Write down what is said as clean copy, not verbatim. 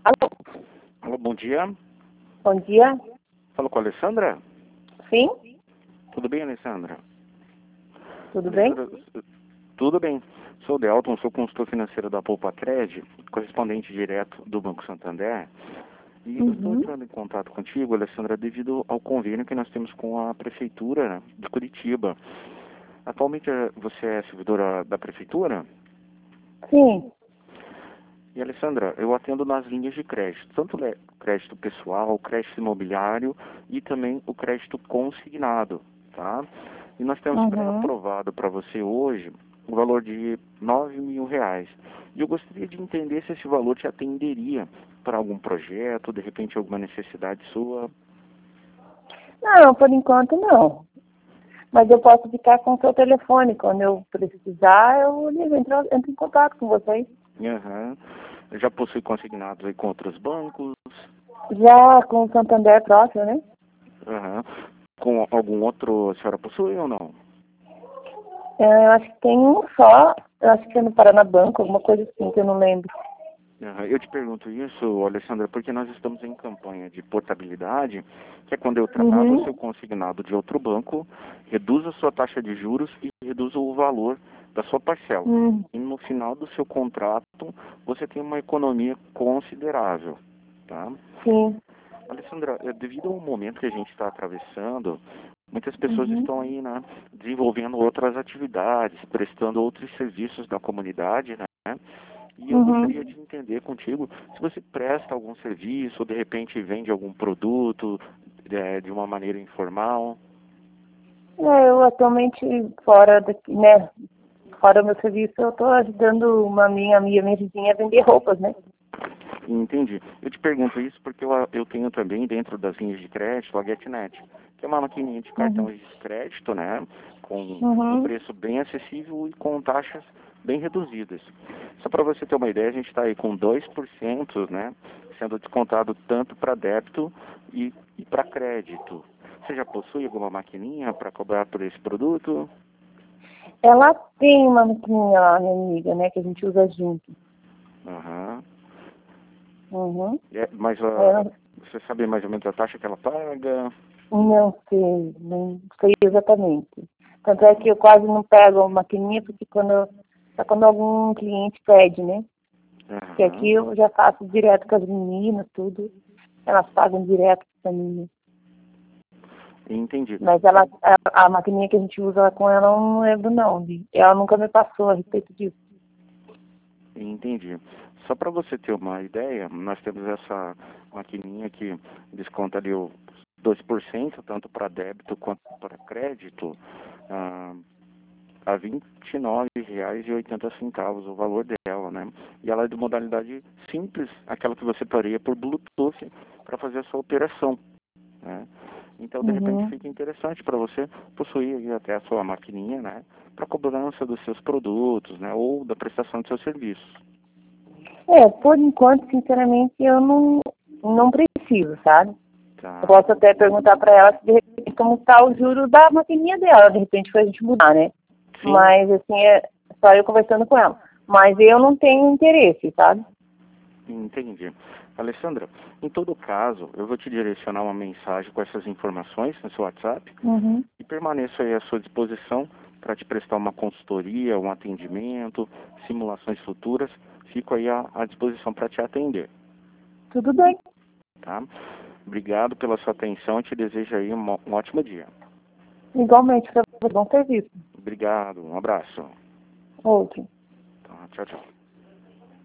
Alô? Alô, bom dia. Bom dia. Falo com a Alessandra? Sim? Tudo bem, Alessandra? Tudo bem? Tudo bem. Sou o Delton, sou consultor financeiro da Poupa-Cred, correspondente direto do Banco Santander. E eu estou entrando em contato contigo, Alessandra, devido ao convênio que nós temos com a Prefeitura de Curitiba. Atualmente você é servidora da Prefeitura? Sim. E, Alessandra, eu atendo nas linhas de crédito, tanto crédito pessoal, crédito imobiliário e também o crédito consignado, tá? E nós temos pré-aprovado para você hoje o valor de R$ 9.000. E eu gostaria de entender se esse valor te atenderia para algum projeto, de repente alguma necessidade sua. Não, por enquanto não. Mas eu posso ficar com o seu telefone. Quando eu precisar, eu entro em contato com vocês. Aham. Já possui consignados aí com outros bancos? Já com o Santander próprio, né? Aham. Com algum outro a senhora possui ou não? Eu acho que tem um só. Eu acho que é no Paranabanco, alguma coisa assim, que eu não lembro. Eu te pergunto isso, Alessandra, porque nós estamos em campanha de portabilidade, que é quando eu trago o seu consignado de outro banco, reduzo a sua taxa de juros e reduzo o valor da sua parcela. E no final do seu contrato, você tem uma economia considerável, tá? Sim. Alessandra, devido ao momento que a gente está atravessando, muitas pessoas estão aí, né, desenvolvendo outras atividades, prestando outros serviços da comunidade, né? E eu gostaria de entender contigo se você presta algum serviço ou de repente vende algum produto de uma maneira informal. Eu atualmente, fora daqui, né? Fora o meu serviço, eu estou ajudando uma minha vizinha a vender roupas, né? Entendi. Eu te pergunto isso porque eu tenho também dentro das linhas de crédito a GetNet, que é uma maquininha de cartões de crédito, né? Com um preço bem acessível e com taxas bem reduzidas. Só para você ter uma ideia, a gente está aí com 2%, né? Sendo descontado tanto para débito e para crédito. Você já possui alguma maquininha para cobrar por esse produto? Ela tem uma maquininha lá, minha amiga, né? Que a gente usa junto. Aham. Uhum. Mas você sabe mais ou menos a taxa que ela paga? Não sei exatamente. Tanto é que eu quase não pego a maquininha, porque só quando algum cliente pede, né? Porque aqui eu já faço direto com as meninas, tudo. Elas pagam direto pra mim. Entendi. Mas a maquininha que a gente usa com ela, eu não lembro não. Ela nunca me passou a respeito disso. Entendi. Só para você ter uma ideia, nós temos essa maquininha que desconta ali o 2%, tanto para débito quanto para crédito, a R$ 29,80 o valor dela, né? E ela é de modalidade simples, aquela que você faria por Bluetooth para fazer a sua operação, né? Então, de repente, fica interessante para você possuir aí até a sua maquininha, né? Para cobrança dos seus produtos, né? Ou da prestação de seus serviços. Por enquanto, sinceramente, eu não preciso, sabe? Tá. Eu posso até perguntar para ela se de repente como está o juro da maquininha dela, de repente pra gente mudar, né? Sim. Mas assim, é só eu conversando com ela. Mas eu não tenho interesse, sabe? Entendi. Alessandra, em todo caso, eu vou te direcionar uma mensagem com essas informações no seu WhatsApp e permaneço aí à sua disposição para te prestar uma consultoria, um atendimento, simulações futuras. Fico aí à disposição para te atender. Tudo bem. Tá? Obrigado pela sua atenção e te desejo aí um ótimo dia. Igualmente, para você, bom serviço. Obrigado, um abraço. Outro. Tá, tchau, tchau.